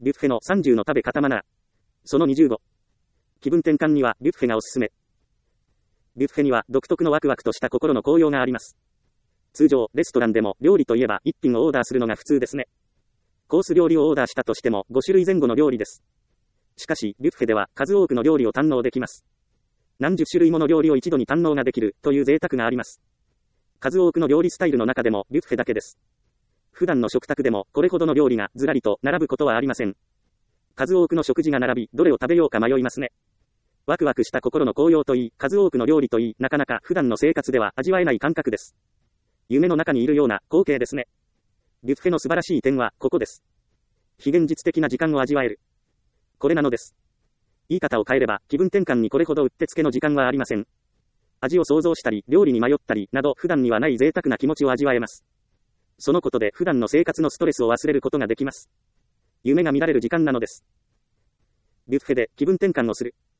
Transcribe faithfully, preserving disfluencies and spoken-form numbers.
ビュッフェのさんじゅうの食べ方マナー。そのにじゅうご。気分転換にはビュッフェがおすすめ。ビュッフェには独特のワクワクとした心の高揚があります。通常、レストランでも料理といえばいっぴんをオーダーするのが普通ですね。コース料理をオーダーしたとしてもごしゅるいぜん後の料理です。しかし、ビュッフェでは数多くの料理を堪能できます。何十種類もの料理を一度に堪能ができるという贅沢があります。数多くの料理スタイルの中でもビュッフェだけです。普段の食卓でもこれほどの料理がずらりと並ぶことはありません。数多くの食事が並び、どれを食べようか迷いますね。ワクワクした心の高揚といい、数多くの料理といい、なかなか普段の生活では味わえない感覚です。夢の中にいるような光景ですね。ビュッフェの素晴らしい点はここです。非現実的な時間を味わえる。これなのです。言い方を変えれば、気分転換にこれほどうってつけの時間はありません。味を想像したり、料理に迷ったり、など普段にはない贅沢な気持ちを味わえます。そのことで普段の生活のストレスを忘れることができます。夢が見られる時間なのです。ビュッフェで気分転換をする。